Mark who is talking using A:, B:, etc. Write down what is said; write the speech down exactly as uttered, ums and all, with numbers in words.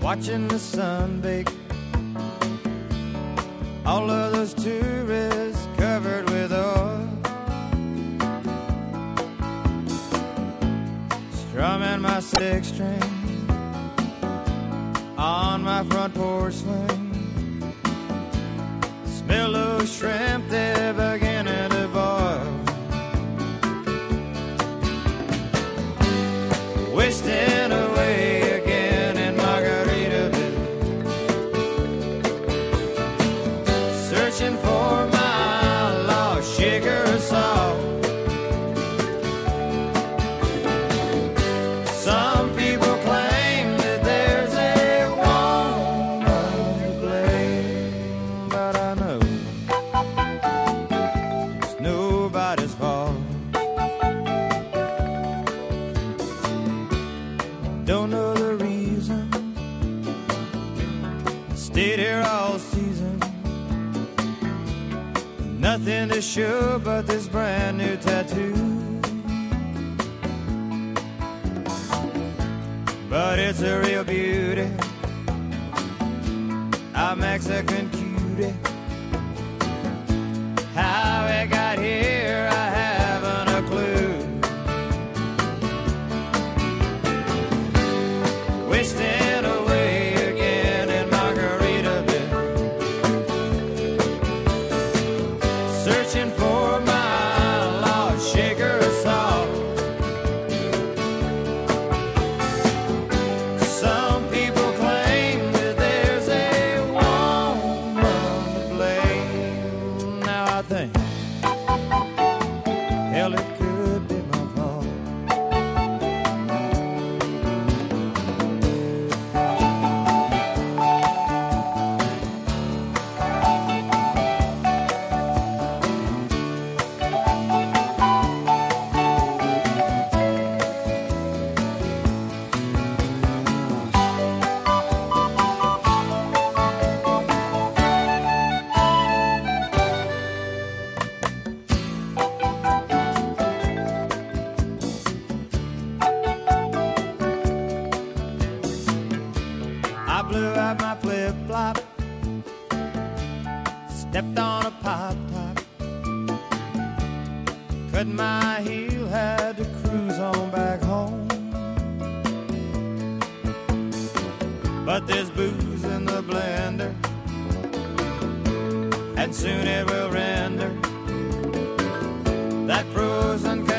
A: watching the sun bake. All of those tourists covered with oil, strumming my six string on my front porch swing. Smell those shrimp, they're beginning to boil. Wasting away again in Margaritaville, searching for my lost sugar or salt. Some people claim that there's a woman to blame, but I know it's nobody's fault. Don't know the reason, stayed here all season. Nothing to show but this brand new tattoo, but it's a real beauty, a Mexican cutie. How it got here, I haven't a clue. Wasting away again in Margaritaville, searching for my lost sugar or salt. Some people claim that there's a woman to blame. Now I think, hell, it could be my fault. I blew out my flip-flop, stepped on a pop top, cut my heel, had to cruise on back home. But there's booze in the blender, and soon it will render that frozen